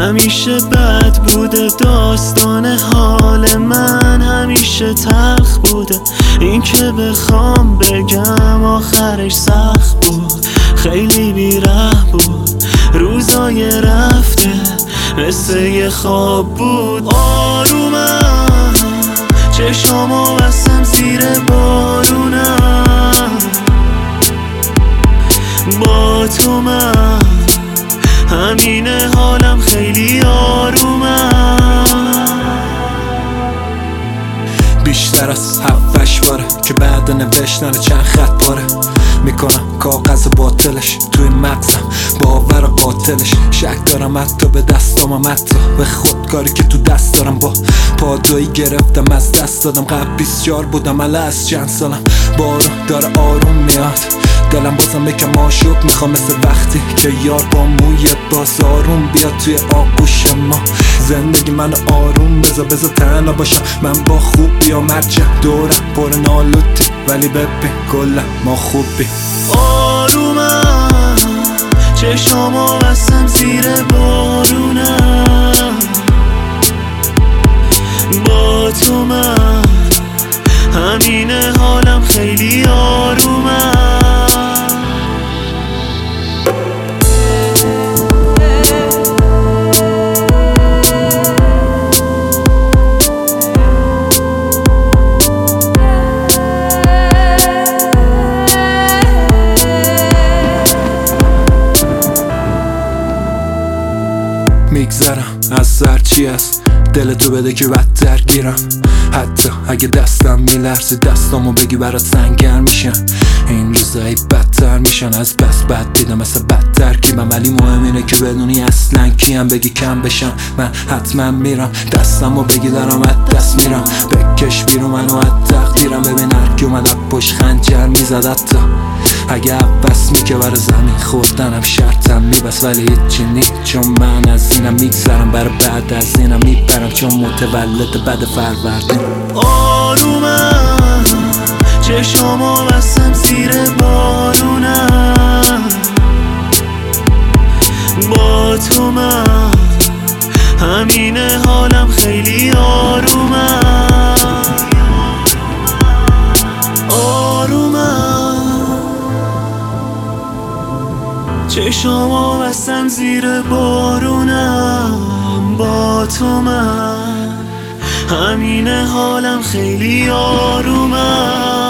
همیشه بد بوده داستان حال من، همیشه تلخ بوده این که بخوام بگم آخرش سخت بود. خیلی بیره بود روزای رفته مثل یه خواب بود. آرومم چشامو بستم زیر بارونم، با تو من همینه حالم خیلی آرومم. بیشتر از 7-8 باره که بعد نوشتن چند خط پاره میکنم کاغذ باطلش توی مغزم باور قاتلش. شک دارم حتی به دستامم، حتی به خودکاری که تو دست دارم. با پادویی گرفتم از دست دادم، قبل 24 بودم الان از چند سالم. بارون داره آروم میاد، دلم بازم یکم آشوب میخوام، مثل وقتی که یار با موی باز آروم بیاد توی آغوش ما. زندگی من آروم بذار تنها باشم، من با خوبی و مرجع دورم پر نالوتی، ولی ببین کلا ما خوبی. آرومم چشامو بستم زیر بارونم، با تو من همینه حالم خیلی آرومم. میگذرم از هرچی هست، دل تو بده که بدتر گیرم. حتی اگه دستم میلرزی دستامو بگی برات سنگین میشن. این روزایی بدتر میشن از بس بد دیدم، مثل بد ترکیبم، ولی مهم اینه که بدونی اصلا کیم. بگی کم بشم من حتما میرم، دستمو بگی دارم از دست میرم. بکش بیرون منو از تقدیرم، ببین هرکی اومد پشت خنجر میزد. حتی اگه عباس میگه برای زمین خوردنم شرطم میبست، ولی هیچی نی چون من از اینم میگذرم. برای بعد از اینم میبرم چون متولد بد فروردین. آرومم چشامو بستم زیر بارونم، با تو من همینه حالم خیلی آرومم. آرومم چشامو بستم زیر بارونم، با تو من همینه حالم خیلی آرومم.